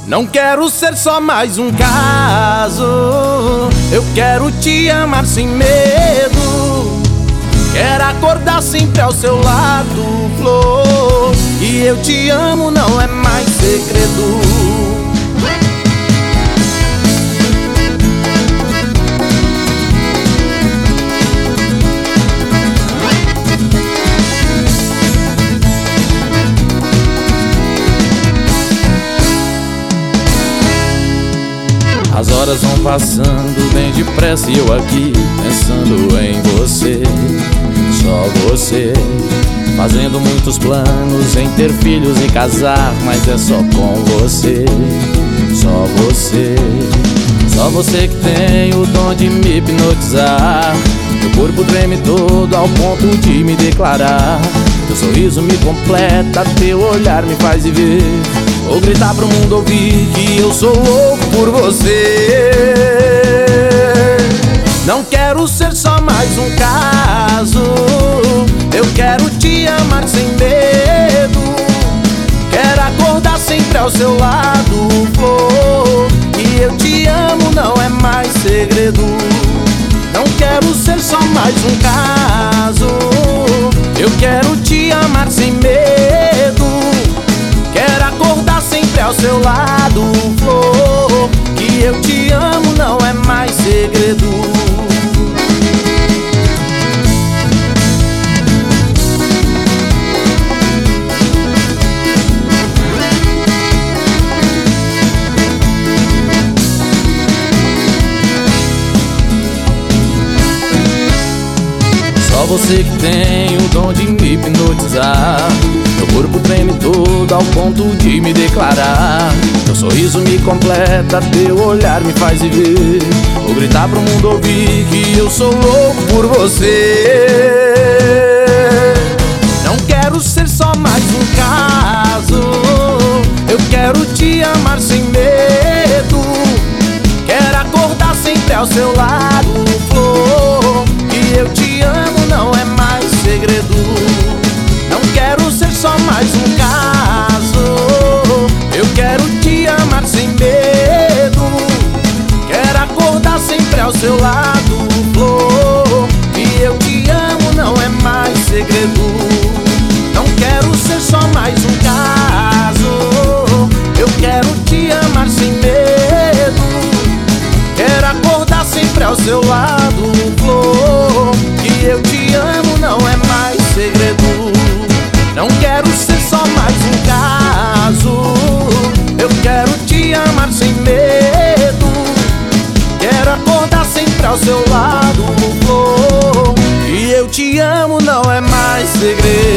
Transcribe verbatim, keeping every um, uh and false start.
Não quero ser só mais um caso. Eu quero te amar sem medo. Quero acordar sempre ao seu lado, flor. E eu te amo não é mais segredo. As horas vão passando bem depressa e eu aqui pensando em você, só você. Fazendo muitos planos em ter filhos e casar, mas é só com você, só você. Só você que tem o dom de me hipnotizar. Meu corpo treme todo ao ponto de me declarar. Teu sorriso me completa, teu olhar me faz viver. Vou gritar pro mundo ouvir que eu sou louco por você. Não quero ser só mais um caso. Eu quero te amar sem medo. Quero acordar sempre ao seu lado, flor. E eu te amo não é mais segredo. Não quero ser só mais um caso. Eu quero te amar sem medo. Quero acordar sempre ao seu lado, flor. Que eu te amo não é mais segredo. Só você que tem o dom de me hipnotizar. Meu corpo treme todo ao ponto de me declarar. Teu sorriso me completa, teu olhar me faz viver. Vou gritar pro mundo ouvir que eu sou louco por você. Não quero ser só mais um caso. Eu quero te amar sem medo. Quero acordar sempre ao seu lado, flor. Que eu te amo não é mais segredo. Não quero ser só mais um caso. Eu quero te amar sem medo. Quero acordar sempre ao seu lado, flor. E eu te amo não é mais segredo. Não quero ser só mais um caso. Eu quero te amar sem medo. Quero acordar sempre ao seu lado, flor. Que eu te amo não é mais segredo. Não quero ser só mais um caso. Eu quero te amar sem medo. Quero acordar sempre ao seu lado, flor. E eu te amo não é mais segredo.